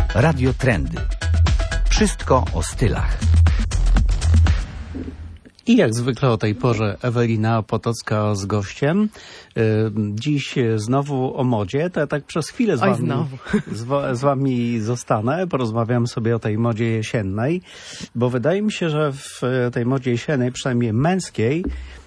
Radio Trendy. Wszystko o stylach. I jak zwykle o tej porze Ewelina Potocka z gościem. Dziś znowu o modzie. To ja tak przez chwilę z wami zostanę. Porozmawiam sobie o tej modzie jesiennej, bo wydaje mi się, że w tej modzie jesiennej, przynajmniej męskiej,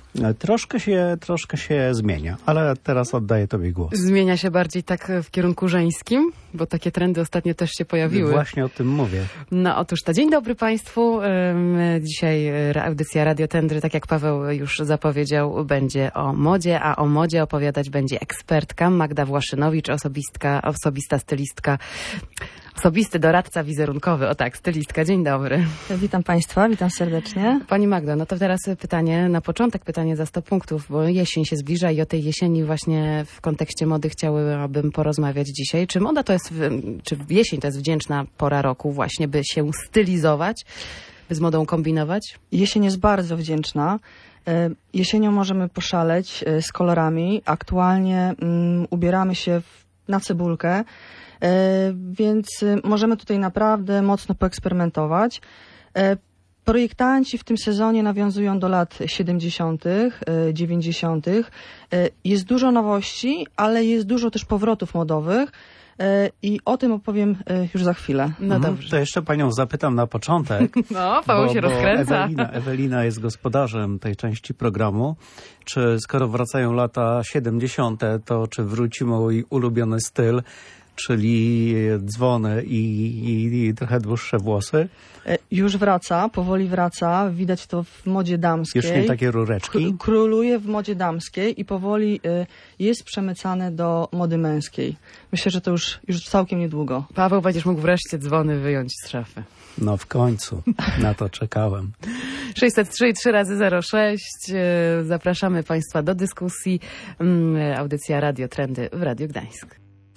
troszkę się zmienia, ale teraz oddaję tobie głos. Zmienia się bardziej tak w kierunku żeńskim, bo takie trendy ostatnio też się pojawiły. Właśnie o tym mówię. No otóż to dzień dobry Państwu. Dzisiaj audycja Radio Trendy, tak jak Paweł już zapowiedział, będzie o modzie, a o modzie opowiadać będzie ekspertka Magda Właszynowicz, osobista stylistka. Osobisty doradca wizerunkowy, o tak, stylistka. Dzień dobry. Witam Państwa, witam serdecznie. Pani Magdo, no to teraz pytanie, na początek pytanie za 100 punktów, bo jesień się zbliża i o tej jesieni właśnie w kontekście mody chciałabym porozmawiać dzisiaj. Czy moda to jest, czy jesień to jest wdzięczna pora roku właśnie, by się stylizować, by z modą kombinować? Jesień jest bardzo wdzięczna. Jesienią możemy poszaleć z kolorami. Aktualnie ubieramy się na cebulkę. Więc możemy tutaj naprawdę mocno poeksperymentować. Projektanci w tym sezonie nawiązują do lat 70., 90. Jest dużo nowości, ale jest dużo też powrotów modowych i o tym opowiem już za chwilę. No dobrze. To jeszcze panią zapytam na początek. No, Paweł się rozkręca. Ewelina jest gospodarzem tej części programu. Czy skoro wracają lata 70., to czy wróci mój ulubiony styl, czyli dzwony i trochę dłuższe włosy? Już wraca, powoli wraca. Widać to w modzie damskiej. Już nie takie rureczki? Króluje w modzie damskiej i powoli jest przemycane do mody męskiej. Myślę, że to już całkiem niedługo. Paweł, będziesz mógł wreszcie dzwony wyjąć z szafy. No w końcu. Na to czekałem. 603 i 3 razy 06. Zapraszamy Państwa do dyskusji. Audycja Radio Trendy w Radiu Gdańsk.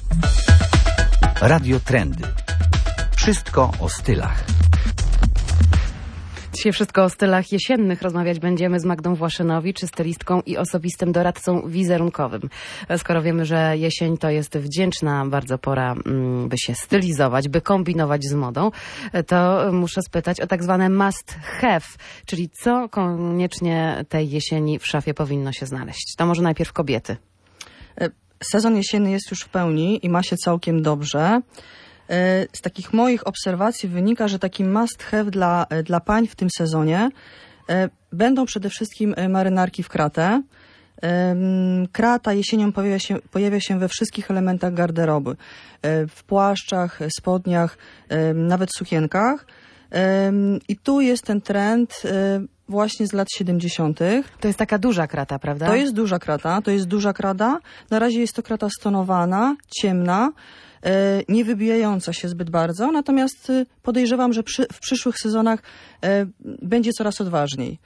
Radio Trendy. Wszystko o stylach. Dzisiaj wszystko o stylach jesiennych. Rozmawiać będziemy z Magdą Właszynowicz, stylistką i osobistym doradcą wizerunkowym. Skoro wiemy, że jesień to jest wdzięczna bardzo pora, by się stylizować, by kombinować z modą, to muszę spytać o tak zwane must have, czyli co koniecznie tej jesieni w szafie powinno się znaleźć. To może najpierw kobiety. Sezon jesienny jest już w pełni i ma się całkiem dobrze. Z takich moich obserwacji wynika, że taki must have dla pań w tym sezonie będą przede wszystkim marynarki w kratę. Krata jesienią pojawia się we wszystkich elementach garderoby. W płaszczach, spodniach, nawet sukienkach. I tu jest ten trend właśnie z lat 70. To jest taka duża krata, prawda? To jest duża krata. Na razie jest to krata stonowana, ciemna, nie wybijająca się zbyt bardzo, natomiast podejrzewam, że w przyszłych sezonach będzie coraz odważniej.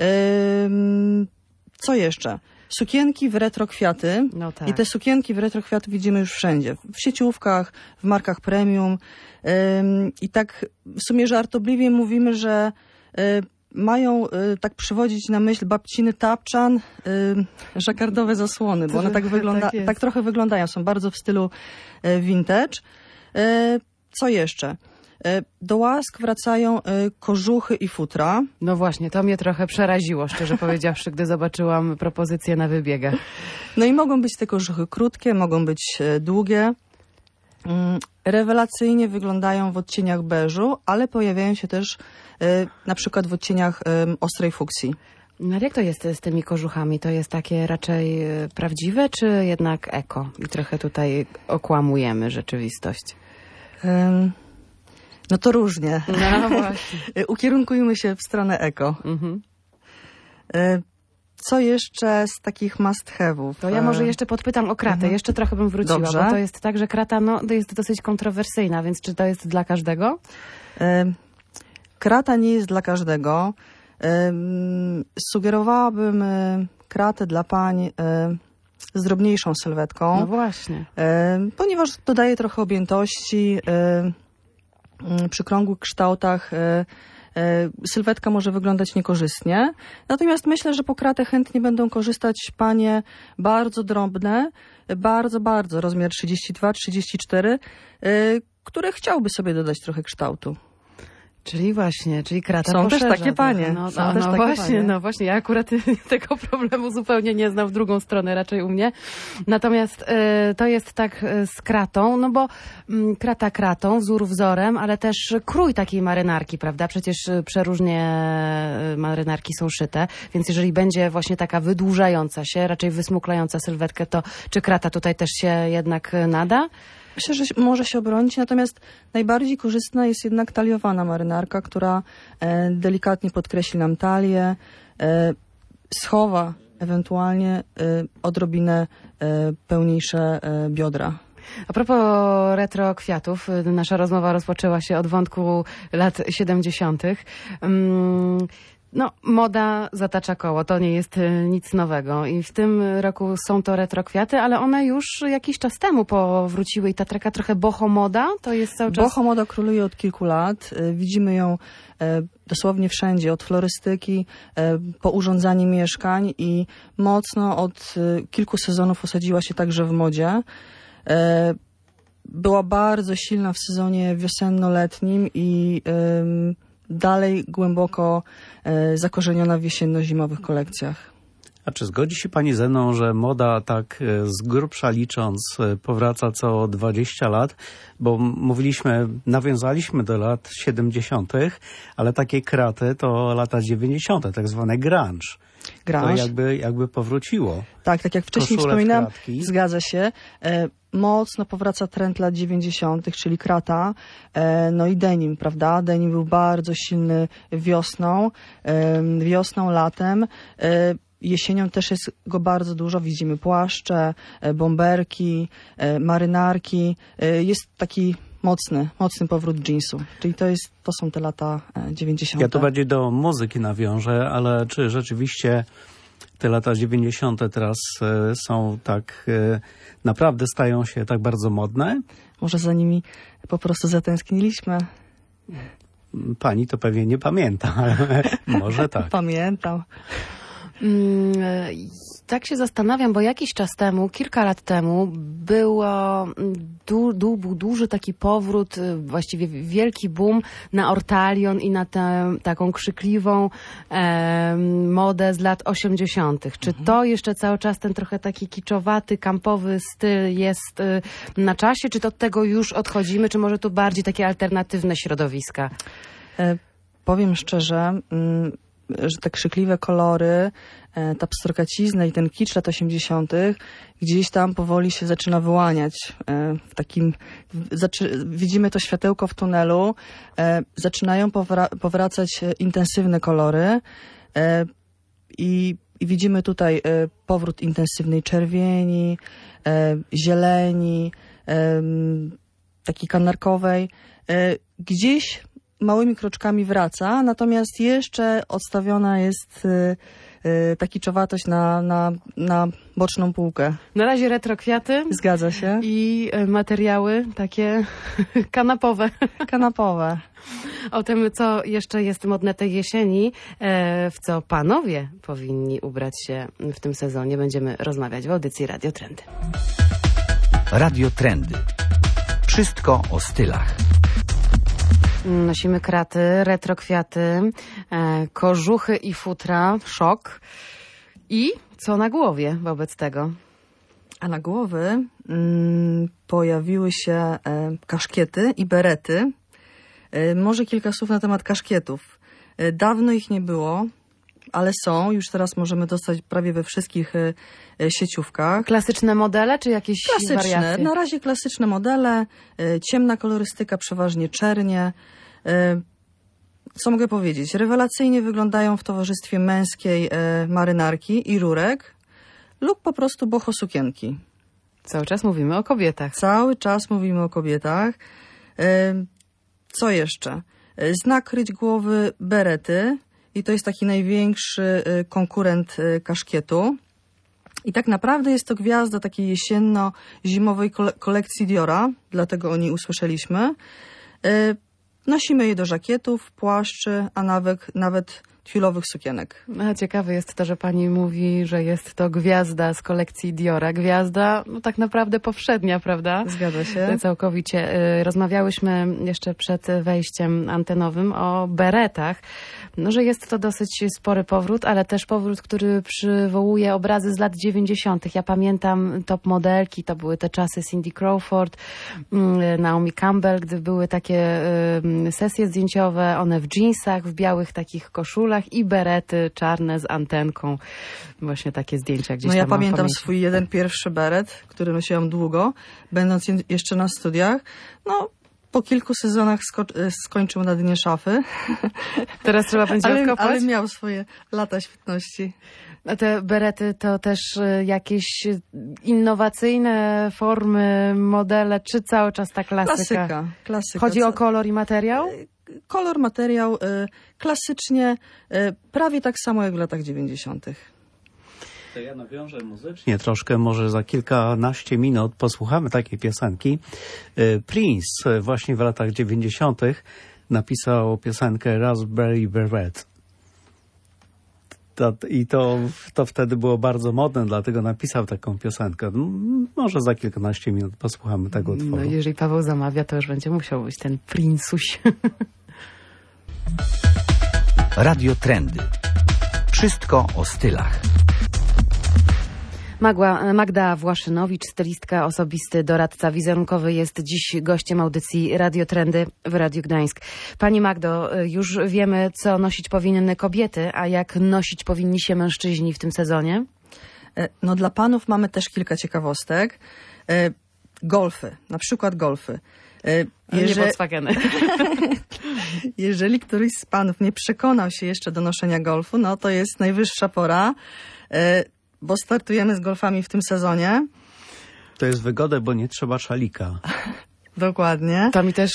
Co jeszcze? Sukienki w retro kwiaty. No tak. I te sukienki w retro kwiaty widzimy już wszędzie. W sieciówkach, w markach premium. I tak w sumie żartobliwie mówimy, że mają tak przywodzić na myśl babciny tapczan, żakardowe zasłony, bo one tak trochę wyglądają. Są bardzo w stylu vintage. Co jeszcze? Do łask wracają kożuchy i futra. No właśnie, to mnie trochę przeraziło, szczerze powiedziawszy, gdy zobaczyłam propozycje na wybiegach. No i mogą być te kożuchy krótkie, mogą być długie. Rewelacyjnie wyglądają w odcieniach beżu, ale pojawiają się też na przykład w odcieniach ostrej fuksji. No ale jak to jest z tymi kożuchami? To jest takie raczej prawdziwe, czy jednak eko? I trochę tutaj okłamujemy rzeczywistość. No to różnie. No właśnie. Ukierunkujmy się w stronę eko. Mhm. Co jeszcze z takich must have'ów? To ja może jeszcze podpytam o kratę. Jeszcze trochę bym wróciła, Dobrze. bo to jest tak, że krata jest dosyć kontrowersyjna, więc czy to jest dla każdego? Krata nie jest dla każdego. Sugerowałabym kratę dla pań z drobniejszą sylwetką. No właśnie. Ponieważ dodaje trochę objętości. Przy krągłych kształtach sylwetka może wyglądać niekorzystnie. Natomiast myślę, że po kratę chętnie będą korzystać panie bardzo drobne, bardzo, rozmiar 32-34, które chciałby sobie dodać trochę kształtu. Czyli właśnie, krata są poszerza. Też takie panie. No właśnie, ja akurat tego problemu zupełnie nie znam w drugą stronę, raczej u mnie. Natomiast to jest tak z kratą, no bo krata kratą, wzór wzorem, ale też krój takiej marynarki, prawda? Przecież przeróżnie marynarki są szyte, więc jeżeli będzie właśnie taka wydłużająca się, raczej wysmuklająca sylwetkę, to czy krata tutaj też się jednak nada? Myślę, że może się obronić, natomiast najbardziej korzystna jest jednak taliowana marynarka, która delikatnie podkreśli nam talię, schowa ewentualnie odrobinę pełniejsze biodra. A propos retro kwiatów, nasza rozmowa rozpoczęła się od wątku lat 70. No, moda zatacza koło, to nie jest nic nowego i w tym roku są to retrokwiaty, ale one już jakiś czas temu powróciły i ta taka trochę boho-moda, to jest cały czas... Boho-moda króluje od kilku lat, widzimy ją dosłownie wszędzie, od florystyki po urządzanie mieszkań i mocno od kilku sezonów osadziła się także w modzie. Była bardzo silna w sezonie wiosenno-letnim i dalej głęboko zakorzeniona w jesienno-zimowych kolekcjach. A czy zgodzi się pani ze mną, że moda tak z grubsza licząc powraca co 20 lat? Bo nawiązaliśmy do lat 70., ale takie kraty to lata 90., tak zwane grunge. To jakby powróciło. Tak jak wcześniej wspominałam, zgadza się. Mocno powraca trend lat 90., czyli krata, no i denim, prawda? Denim był bardzo silny wiosną, latem. Jesienią też jest go bardzo dużo. Widzimy płaszcze, bomberki, marynarki. Jest taki mocny powrót jeansu. Czyli to są te lata 90. Ja to bardziej do muzyki nawiążę, ale czy rzeczywiście te lata 90. teraz są tak, naprawdę stają się tak bardzo modne? Może za nimi po prostu zatęskniliśmy. Pani to pewnie nie pamięta, ale może tak. Pamiętam. Tak się zastanawiam, bo jakiś czas temu, kilka lat temu był duży taki powrót, właściwie wielki boom na ortalion i na tę taką krzykliwą modę z lat 80. Czy to jeszcze cały czas ten trochę taki kiczowaty, kampowy styl jest na czasie? Czy to od tego już odchodzimy? Czy może tu bardziej takie alternatywne środowiska? Powiem szczerze, że te krzykliwe kolory, ta pstrokacizna i ten kicz lat 80. gdzieś tam powoli się zaczyna wyłaniać. Widzimy to światełko w tunelu, zaczynają powracać intensywne kolory i widzimy tutaj powrót intensywnej czerwieni, zieleni, takiej kanarkowej. Gdzieś małymi kroczkami wraca, natomiast jeszcze odstawiona jest ta kiczowatość na boczną półkę. Na razie retrokwiaty. Zgadza się. I materiały takie kanapowe. Kanapowe. O tym, co jeszcze jest modne tej jesieni, w co panowie powinni ubrać się w tym sezonie, będziemy rozmawiać w audycji Radio Trendy. Radio Trendy. Wszystko o stylach. Nosimy kraty, retrokwiaty, kożuchy i futra, szok. I co na głowie wobec tego? A na głowy pojawiły się kaszkiety i berety. Może kilka słów na temat kaszkietów. Dawno ich nie było, ale są. Już teraz możemy dostać prawie we wszystkich sieciówkach. Klasyczne modele, czy jakieś wariacje? Na razie klasyczne modele, ciemna kolorystyka, przeważnie czernie. Co mogę powiedzieć? Rewelacyjnie wyglądają w towarzystwie męskiej marynarki i rurek lub po prostu boho sukienki. Cały czas mówimy o kobietach. Cały czas mówimy o kobietach. Co jeszcze? Z nakryć głowy berety i to jest taki największy konkurent kaszkietu. I tak naprawdę jest to gwiazda takiej jesienno-zimowej kolekcji Diora, dlatego o niej usłyszeliśmy. Nosimy je do żakietów, płaszczy, a nawet twilowych sukienek. A ciekawe jest to, że pani mówi, że jest to gwiazda z kolekcji Diora. Gwiazda, no tak naprawdę powszednia, prawda? Zgadza się. Całkowicie. Rozmawiałyśmy jeszcze przed wejściem antenowym o beretach. No, że jest to dosyć spory powrót, ale też powrót, który przywołuje obrazy z lat 90. Ja pamiętam top modelki, to były te czasy Cindy Crawford, Naomi Campbell, gdy były takie sesje zdjęciowe, one w dżinsach, w białych takich koszulach i berety czarne z antenką. Właśnie takie zdjęcia gdzieś tam. Ja pamiętam pamięci. swój pierwszy beret, który nosiłam długo, będąc jeszcze na studiach. No, po kilku sezonach skończył na dnie szafy. Teraz trzeba będzie odkopać? Ale miał swoje lata świetności. A te berety to też jakieś innowacyjne formy, modele, czy cały czas ta klasyka? Klasyka. Chodzi o kolor i materiał? Kolor, materiał, klasycznie, prawie tak samo jak w latach 90. To ja nawiążę muzycznie troszkę, może za kilkanaście minut posłuchamy takiej piosenki. Prince właśnie w latach 90. napisał piosenkę Raspberry Beret. I to wtedy było bardzo modne, dlatego napisał taką piosenkę. Może za kilkanaście minut posłuchamy tego utworu. No, jeżeli Paweł zamawia, to już będzie musiał być ten Princuś. Radio Trendy. Wszystko o stylach. Magda Właszynowicz, stylistka, osobisty doradca wizerunkowy, jest dziś gościem audycji Radio Trendy w Radiu Gdańsk. Pani Magdo, już wiemy, co nosić powinny kobiety, a jak nosić powinni się mężczyźni w tym sezonie? No dla panów mamy też kilka ciekawostek. Golfy, na przykład golfy. Nie Volkswageny. Jeżeli któryś z panów nie przekonał się jeszcze do noszenia golfu, no to jest najwyższa pora, bo startujemy z golfami w tym sezonie. To jest wygoda, bo nie trzeba szalika. Dokładnie. To mi też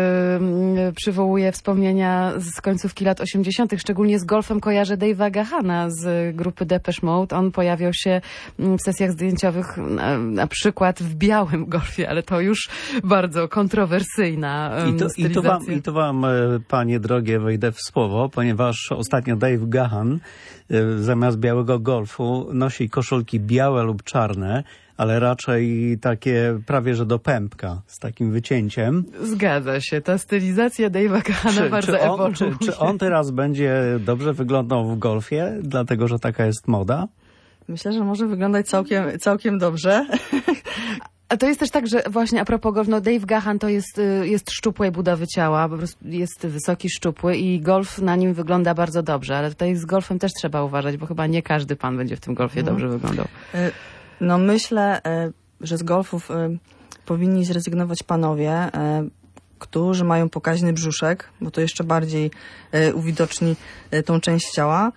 przywołuje wspomnienia z końcówki lat 80. Szczególnie z golfem kojarzę Dave'a Gahana z grupy Depeche Mode. On pojawiał się w sesjach zdjęciowych na przykład w białym golfie, ale to już bardzo kontrowersyjna stylizacja. I to wam, panie drogie, wejdę w słowo, ponieważ ostatnio Dave Gahan zamiast białego golfu nosi koszulki białe lub czarne, ale raczej takie prawie że do pępka, z takim wycięciem. Zgadza się, ta stylizacja Dave'a Gahana bardzo ewoluuje. Czy on teraz będzie dobrze wyglądał w golfie, dlatego że taka jest moda? Myślę, że może wyglądać całkiem dobrze. A to jest też tak, że właśnie a propos golf, no Dave Gahan to jest szczupłej budowy ciała, po prostu jest wysoki, szczupły i golf na nim wygląda bardzo dobrze, ale tutaj z golfem też trzeba uważać, bo chyba nie każdy pan będzie w tym golfie dobrze wyglądał. No myślę, że z golfów powinni zrezygnować panowie, którzy mają pokaźny brzuszek, bo to jeszcze bardziej uwidoczni tą część ciała.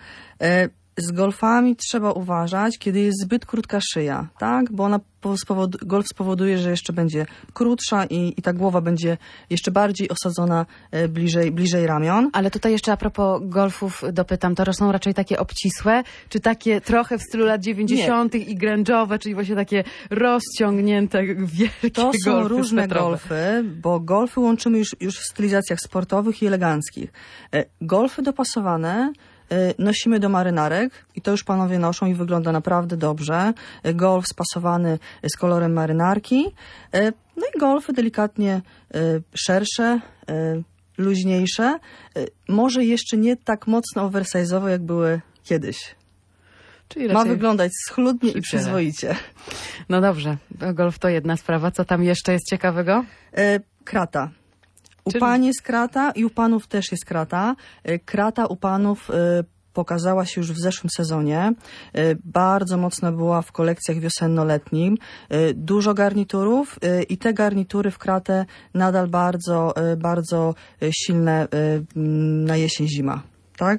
Z golfami trzeba uważać, kiedy jest zbyt krótka szyja, tak? Bo ona golf spowoduje, że jeszcze będzie krótsza i ta głowa będzie jeszcze bardziej osadzona bliżej ramion. Ale tutaj jeszcze a propos golfów dopytam, to są raczej takie obcisłe, czy takie trochę w stylu lat 90. i grunge'owe, czyli właśnie takie rozciągnięte, wielkie golfy? To są różne swetrowe. golfy, bo golfy łączymy już w stylizacjach sportowych i eleganckich. Golfy dopasowane nosimy do marynarek i to już panowie noszą i wygląda naprawdę dobrze. Golf spasowany z kolorem marynarki. No i golfy delikatnie szersze, luźniejsze. Może jeszcze nie tak mocno oversize'owe, jak były kiedyś. Czyli ma wyglądać schludnie i przyzwoicie. No dobrze, golf to jedna sprawa. Co tam jeszcze jest ciekawego? Krata. U pań jest krata i u panów też jest krata. Krata u panów pokazała się już w zeszłym sezonie. Bardzo mocno była w kolekcjach wiosenno-letnim. Dużo garniturów i te garnitury w kratę nadal bardzo silne na jesień-zima. Tak?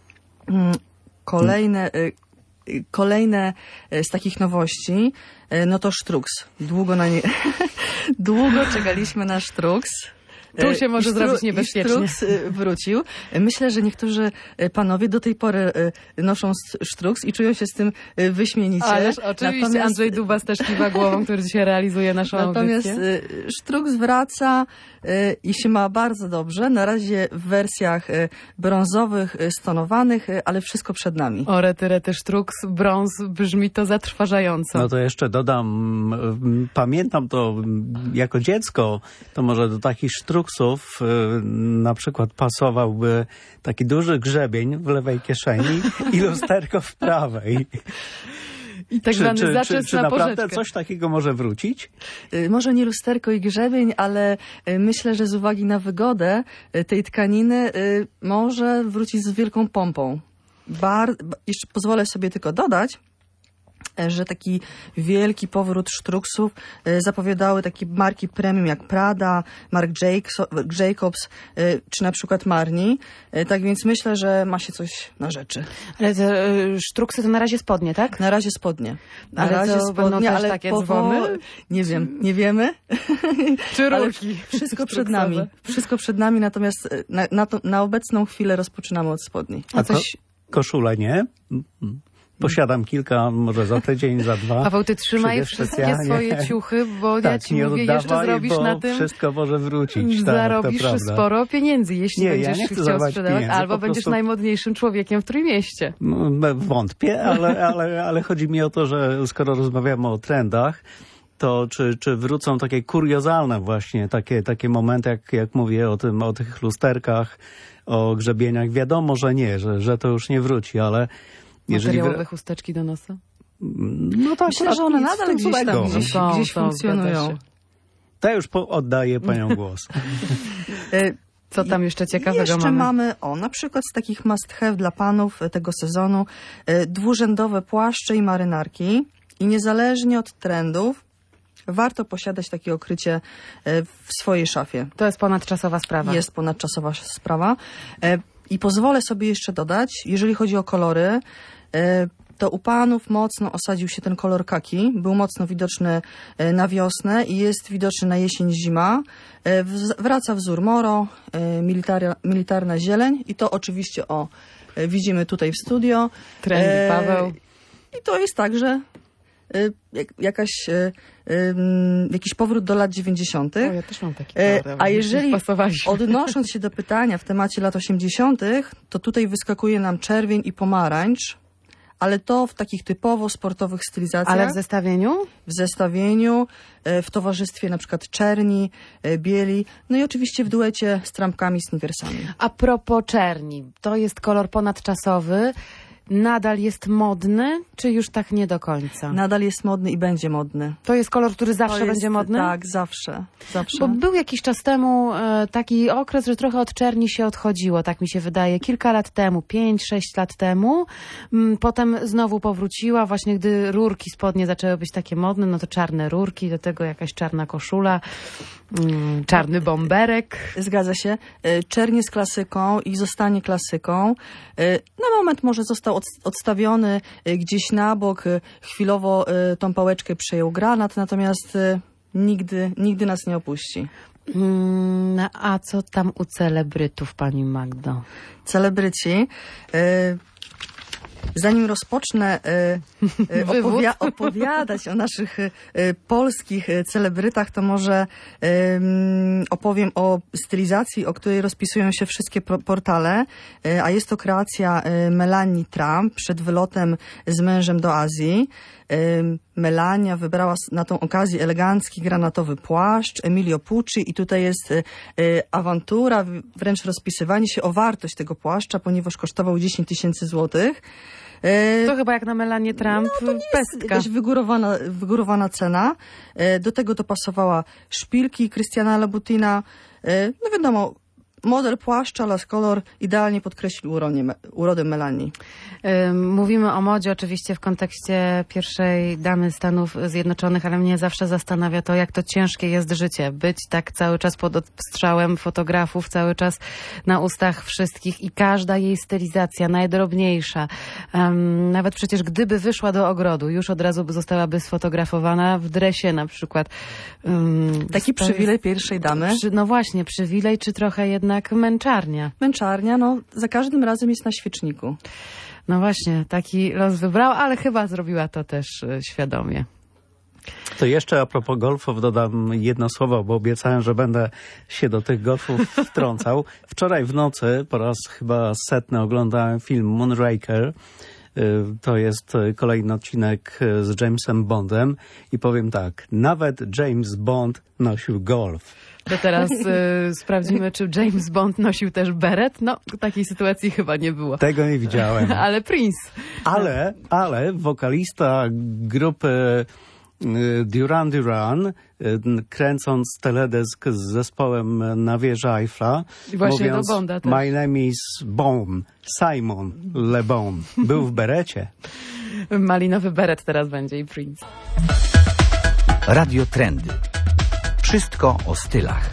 Kolejne z takich nowości, no to sztruks. Długo czekaliśmy na sztruks. Tu się może zrobić niebezpiecznie. I sztruks wrócił. Myślę, że niektórzy panowie do tej pory noszą sztruks i czują się z tym wyśmienicie. Ależ oczywiście natomiast Andrzej Dubas też kiwa głową, który dzisiaj realizuje naszą natomiast audycję. sztruks wraca i się ma bardzo dobrze. Na razie w wersjach brązowych, stonowanych, ale wszystko przed nami. O rety, sztruks, brąz, brzmi to zatrważająco. No to jeszcze dodam, pamiętam to jako dziecko, to może do takich sztruksów na przykład pasowałby taki duży grzebień w lewej kieszeni i lusterko w prawej. I tak zwany zaczes czy na naprawdę porzeczkę. coś takiego może wrócić? Może nie lusterko i grzebień, ale myślę, że z uwagi na wygodę tej tkaniny może wrócić z wielką pompą. Jeszcze pozwolę sobie tylko dodać, że taki wielki powrót sztruksów zapowiadały takie marki premium jak Prada, Marc Jacobs czy na przykład Marni. Tak więc myślę, że ma się coś na rzeczy. Ale te sztruksy to na razie spodnie, tak? Na razie spodnie. Na Ale razie to będą też takie dzwony? Nie wiem, nie wiemy. Czy Ale rurki? wszystko przed nami. Wszystko przed nami, natomiast na obecną chwilę rozpoczynamy od spodni. A coś... Koszule nie? Posiadam kilka, może za tydzień, za 2. Paweł, ty trzymaj wszystkie swoje ciuchy, bo tak, ja ci mówię, jeszcze zrobisz na tym... wszystko może wrócić. Zarobisz tak, sporo pieniędzy, jeśli będziesz chciał sprzedawać, pieniędzy, albo będziesz najmodniejszym człowiekiem w Trójmieście. Wątpię, ale chodzi mi o to, że skoro rozmawiamy o trendach, to czy wrócą takie kuriozalne właśnie, takie momenty, jak mówię o tych lusterkach, o grzebieniach. Wiadomo, że nie, że to już nie wróci, ale... Materiałowe chusteczki do nosa? No tak, myślę, że one nadal gdzieś funkcjonują. To już oddaję panią głos. Co tam jeszcze ciekawego jeszcze mamy? Na przykład z takich must have dla panów tego sezonu dwurzędowe płaszcze i marynarki. I niezależnie od trendów warto posiadać takie okrycie w swojej szafie. To jest ponadczasowa sprawa. Jest ponadczasowa sprawa. I pozwolę sobie jeszcze dodać, jeżeli chodzi o kolory, to u panów mocno osadził się ten kolor kaki. Był mocno widoczny na wiosnę i jest widoczny na jesień, zima. Wraca wzór moro, militarna zieleń i to oczywiście widzimy tutaj w studio. Trendy Paweł. I to jest także jakiś powrót do lat 90. Ja też mam taki a jeżeli odnosząc się do pytania w temacie lat 80., to tutaj wyskakuje nam czerwień i pomarańcz, ale to w takich typowo sportowych stylizacjach. Ale w zestawieniu? W zestawieniu, w towarzystwie na przykład czerni, bieli, no i oczywiście w duecie z trampkami, sneakersami. A propos czerni, to jest kolor ponadczasowy. Nadal jest modny, czy już tak nie do końca? Nadal jest modny i będzie modny. To jest kolor, który zawsze będzie modny? Tak, zawsze. Bo był jakiś czas temu taki okres, że trochę od czerni się odchodziło, tak mi się wydaje. Kilka lat temu, 5-6 lat temu. Potem znowu powróciła, właśnie gdy rurki spodnie zaczęły być takie modne, no to czarne rurki, do tego jakaś czarna koszula, czarny bomberek. Zgadza się. Czerń jest klasyką i zostanie klasyką. Na moment może został odstawiony gdzieś na bok, chwilowo tą pałeczkę przejął granat, natomiast nigdy nas nie opuści. A co tam u celebrytów, pani Magdo? Celebryci... Zanim rozpocznę opowiadać o naszych polskich celebrytach, to może opowiem o stylizacji, o której rozpisują się wszystkie portale, a jest to kreacja Melanii Trump przed wylotem z mężem do Azji. Melania wybrała na tą okazję elegancki granatowy płaszcz, Emilio Pucci i tutaj jest awantura, wręcz rozpisywanie się o wartość tego płaszcza, ponieważ kosztował 10 000 złotych. To chyba jak na Melanię Trump pestka. Jakaś wygórowana cena. Do tego dopasowała szpilki Christiana Louboutina. No wiadomo, model płaszcza Las Color idealnie podkreślił urodę Melanii. Mówimy o modzie oczywiście w kontekście pierwszej damy Stanów Zjednoczonych, ale mnie zawsze zastanawia to, jak to ciężkie jest życie. Być tak cały czas pod odstrzałem fotografów, cały czas na ustach wszystkich i każda jej stylizacja, najdrobniejsza. Nawet przecież gdyby wyszła do ogrodu, już od razu zostałaby sfotografowana w dresie na przykład. Taki przywilej pierwszej damy. No właśnie, przywilej, czy trochę jednak męczarnia? Męczarnia, no za każdym razem jest na świeczniku. No właśnie, taki los wybrała, ale chyba zrobiła to też świadomie. To jeszcze a propos golfów dodam jedno słowo, bo obiecałem, że będę się do tych golfów wtrącał. Wczoraj w nocy po raz chyba 100 oglądałem film Moonraker. To jest kolejny odcinek z Jamesem Bondem i powiem tak, nawet James Bond nosił golf. To teraz sprawdzimy, czy James Bond nosił też beret. No, takiej sytuacji chyba nie było. Tego nie widziałem. Ale Prince. Ale wokalista grupy Duran Duran, kręcąc teledysk z zespołem na wieży Eiffla, właśnie mówiąc do Bonda też. My name is Baum, Simon Le Baum. Był w berecie. Malinowy beret teraz będzie i Prince. Radio Trendy. Wszystko o stylach.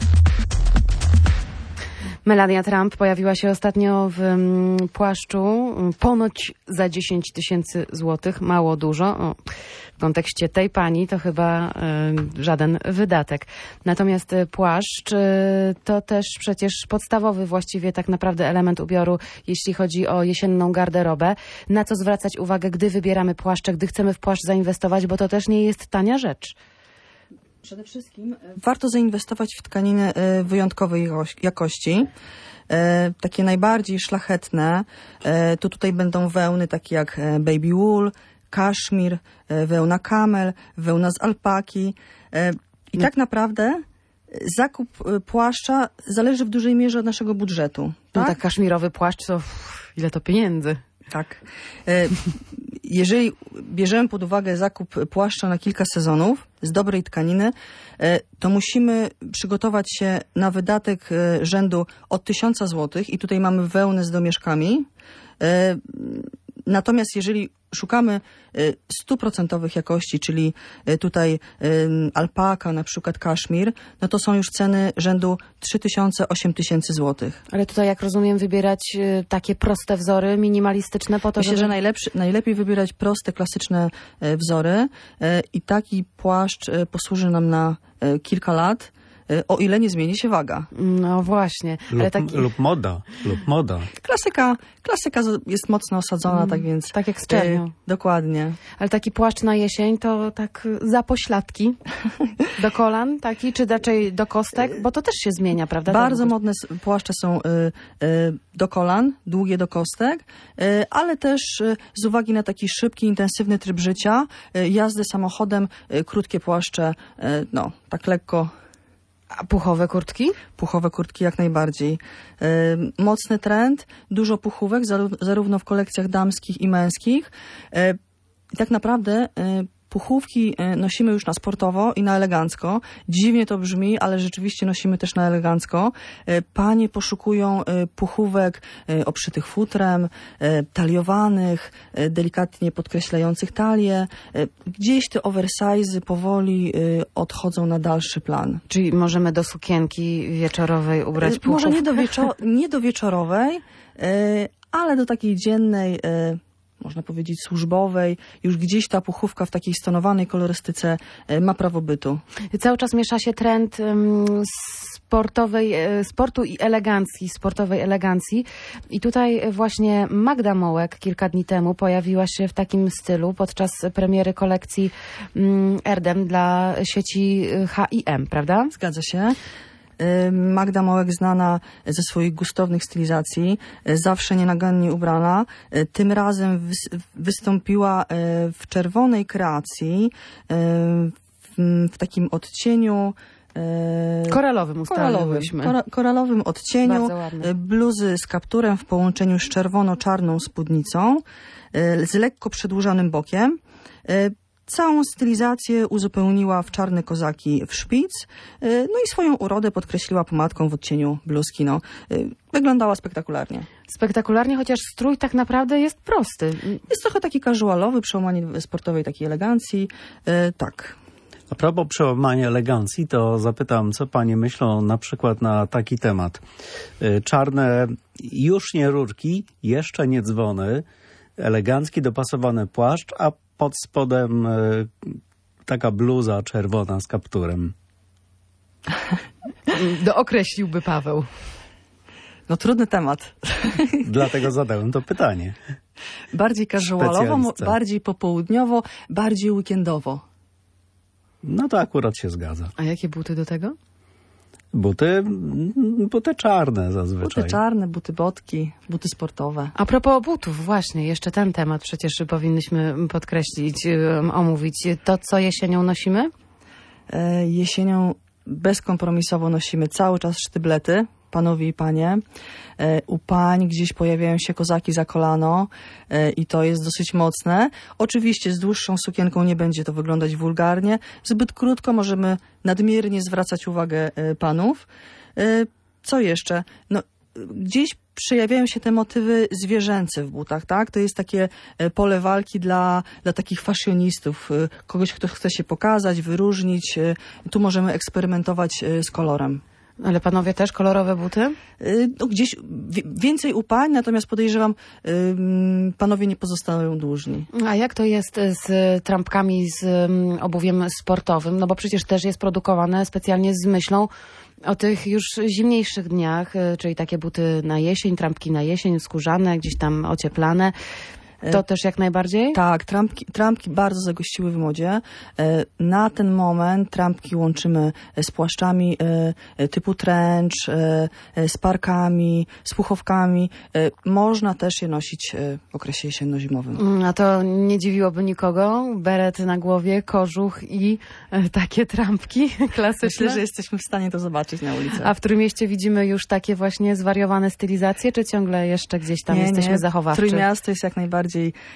Melania Trump pojawiła się ostatnio w płaszczu ponoć za 10 000 złotych. Mało dużo. W kontekście tej pani to chyba żaden wydatek. Natomiast płaszcz to też przecież podstawowy właściwie tak naprawdę element ubioru, jeśli chodzi o jesienną garderobę. Na co zwracać uwagę, gdy wybieramy płaszcze, gdy chcemy w płaszcz zainwestować, bo to też nie jest tania rzecz. Przede wszystkim warto zainwestować w tkaniny wyjątkowej jakości. Takie najbardziej szlachetne, to tutaj będą wełny takie jak baby wool, kaszmir, wełna camel, wełna z alpaki. I tak naprawdę zakup płaszcza zależy w dużej mierze od naszego budżetu. Tak? Tak? No tak kaszmirowy płaszcz, to ile to pieniędzy? Tak. Jeżeli bierzemy pod uwagę zakup płaszcza na kilka sezonów z dobrej tkaniny, to musimy przygotować się na wydatek rzędu od 1000 zł i tutaj mamy wełnę z domieszkami. Natomiast jeżeli szukamy 100% jakości, czyli tutaj alpaka, na przykład kaszmir, no to są już ceny rzędu 3000-8000 zł. Ale tutaj, jak rozumiem, wybierać takie proste wzory, minimalistyczne po to, Myślę, żeby... że najlepiej wybierać proste, klasyczne wzory i taki płaszcz posłuży nam na kilka lat, o ile nie zmieni się waga. No właśnie. Ale Lub moda. Klasyka jest mocno osadzona, tak więc... Tak jak z czernią. Dokładnie. Ale taki płaszcz na jesień to tak za pośladki, do kolan taki, czy raczej do kostek? Bo to też się zmienia, prawda? Bardzo modne płaszcze są do kolan, długie do kostek, ale też z uwagi na taki szybki, intensywny tryb życia, jazdę samochodem, krótkie płaszcze, no, tak lekko... A puchowe kurtki? Puchowe kurtki jak najbardziej. Mocny trend, dużo puchówek, zarówno w kolekcjach damskich i męskich. I tak naprawdę puchówki nosimy już na sportowo i na elegancko. Dziwnie to brzmi, ale rzeczywiście nosimy też na elegancko. Panie poszukują puchówek obszytych futrem, taliowanych, delikatnie podkreślających talię. Gdzieś te oversize'y powoli odchodzą na dalszy plan. Czyli możemy do sukienki wieczorowej ubrać puchówkę? Może nie do wieczorowej, ale do takiej dziennej, można powiedzieć służbowej, już gdzieś ta puchówka w takiej stonowanej kolorystyce ma prawo bytu. Cały czas miesza się trend sportu i elegancji, sportowej elegancji. I tutaj właśnie Magda Mołek kilka dni temu pojawiła się w takim stylu podczas premiery kolekcji Erdem dla sieci H&M, prawda? Zgadza się. Magda Mołek znana ze swoich gustownych stylizacji, zawsze nienagannie ubrana. Tym razem wystąpiła w czerwonej kreacji, w takim odcieniu koralowym odcieniu, bluzy z kapturem w połączeniu z czerwono-czarną spódnicą, z lekko przedłużanym bokiem. Całą stylizację uzupełniła w czarne kozaki w szpic, no i swoją urodę podkreśliła pomadką w odcieniu bluzki. No, wyglądała spektakularnie. Spektakularnie, chociaż strój tak naprawdę jest prosty. Jest trochę taki casualowy, przełamanie sportowej takiej elegancji. Tak. A propos przełamania elegancji, to zapytam, co panie myślą na przykład na taki temat. Czarne już nie rurki, jeszcze nie dzwony, elegancki dopasowany płaszcz, a pod spodem taka bluza czerwona z kapturem. Dookreśliłby Paweł. No trudny temat. Dlatego zadałem to pytanie. Bardziej casualowo, bardziej popołudniowo, bardziej weekendowo. No to akurat się zgadza. A jakie buty do tego? Buty czarne zazwyczaj. Buty czarne, buty bodki, buty sportowe. A propos butów, właśnie, jeszcze ten temat przecież powinnyśmy podkreślić, omówić. To, co jesienią nosimy? Jesienią bezkompromisowo nosimy cały czas sztyblety, panowie i panie. U pań gdzieś pojawiają się kozaki za kolano i to jest dosyć mocne. Oczywiście z dłuższą sukienką nie będzie to wyglądać wulgarnie. Zbyt krótko możemy nadmiernie zwracać uwagę panów. Co jeszcze? No, gdzieś przejawiają się te motywy zwierzęce w butach, tak? To jest takie pole walki dla takich fashionistów, kogoś, kto chce się pokazać, wyróżnić. Tu możemy eksperymentować z kolorem. Ale panowie też kolorowe buty? No, gdzieś więcej u pań, natomiast podejrzewam, panowie nie pozostają dłużni. A jak to jest z trampkami, z obuwiem sportowym? No bo przecież też jest produkowane specjalnie z myślą o tych już zimniejszych dniach, czyli takie buty na jesień, trampki na jesień, skórzane, gdzieś tam ocieplane. To też jak najbardziej? Tak, trampki bardzo zagościły w modzie. Na ten moment trampki łączymy z płaszczami typu trench, z parkami, z puchowkami. Można też je nosić w okresie jesienno-zimowym. A to nie dziwiłoby nikogo? Beret na głowie, kożuch i takie trampki klasyczne? Myślę, że jesteśmy w stanie to zobaczyć na ulicy. A w Trójmieście widzimy już takie właśnie zwariowane stylizacje, czy ciągle jeszcze gdzieś tam jesteśmy zachowawczy? Trójmiasto jest jak najbardziej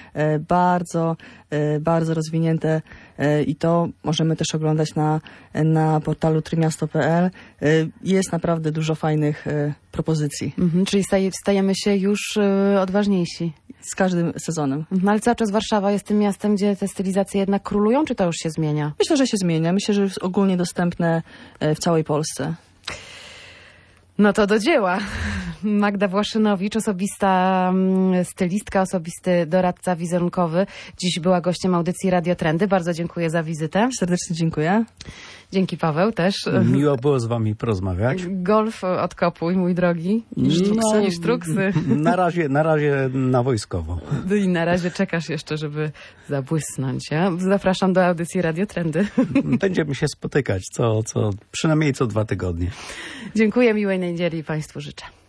bardzo rozwinięte i to możemy też oglądać na portalu trójmiasto.pl. Jest naprawdę dużo fajnych propozycji. Czyli stajemy się już odważniejsi. Z każdym sezonem. Ale cały czas Warszawa jest tym miastem, gdzie te stylizacje jednak królują, czy to już się zmienia? Myślę, że się zmienia. Myślę, że jest ogólnie dostępne w całej Polsce. No to do dzieła. Magda Właszynowicz, osobista stylistka, osobisty doradca wizerunkowy. Dziś była gościem audycji Radio Trendy. Bardzo dziękuję za wizytę. Serdecznie dziękuję. Dzięki, Paweł, też. Miło było z wami porozmawiać. Golf odkopuj, mój drogi. I sztruksy. Na razie na wojskowo. I na razie czekasz jeszcze, żeby zabłysnąć. Ja zapraszam do audycji Radio Trendy. Będziemy się spotykać przynajmniej co 2 tygodnie. Dziękuję, miłej niedzieli Państwu życzę.